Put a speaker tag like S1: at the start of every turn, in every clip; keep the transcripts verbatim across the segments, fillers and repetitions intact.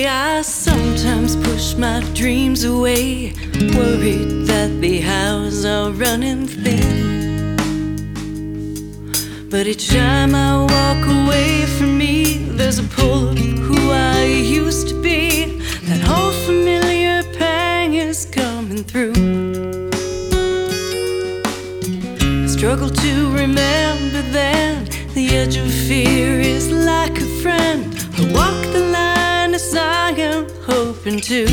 S1: Lately I sometimes push my dreams away, worried that the hours are running thin. But each time I walk away from me, there's a pull of who I used to be. That old familiar pang is coming through. I struggle to remember then, the edge of fear is like a friend. I walk the line as I am hoping to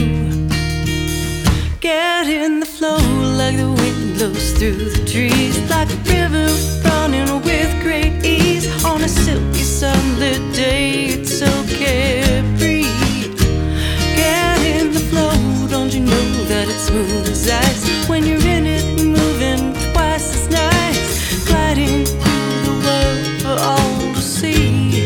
S1: get in the flow, like the wind blows through the trees, like a river running with great ease. On a silky sunlit day, it's so carefree. Get in the flow, don't you know that it's smooth as ice? When you're in it, moving twice as nice, gliding through the world for all to see.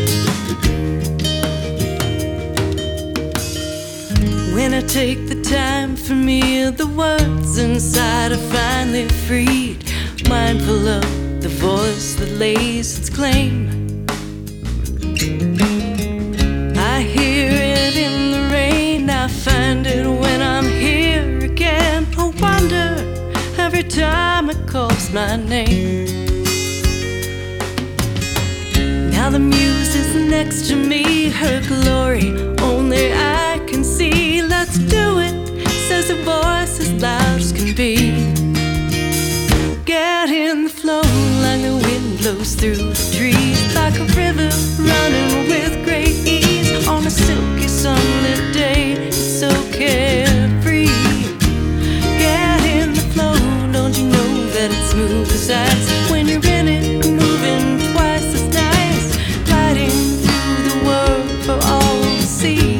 S1: When I take the time for me, the words inside are finally freed, mindful of the voice that lays its claim. I hear it in the rain, I find it when I'm here again. I wonder every time it calls my name. Now the muse is next to me, her glory only I can see. Let's do it, says a voice as loud as can be. Get in the flow, like the wind blows through the trees, like a river running with great ease. On a silky sunlit day, it's so carefree. Get in the flow, don't you know that it's smooth as ice? When you're in it, moving twice as nice, gliding through the world for all to see.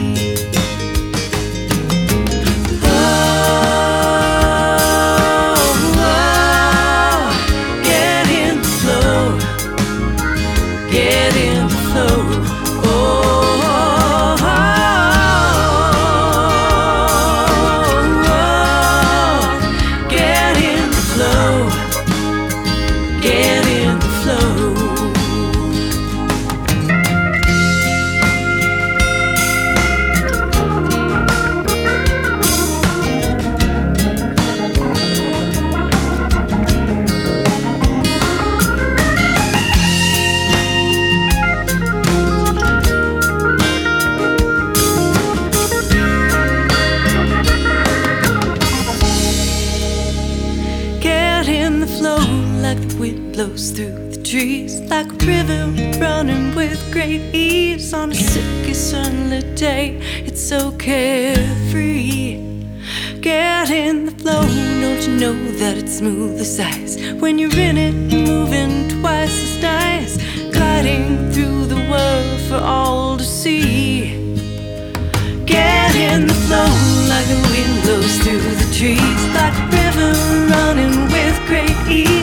S1: Like the wind blows through the trees, like a river running with great ease. On a silky sunlit day, it's so carefree. Get in the flow, don't you know that it's smooth as ice? When you're in it, moving twice as nice, gliding through the world for all to see. Get in the flow, like the wind blows through the trees, like a river running with great ease.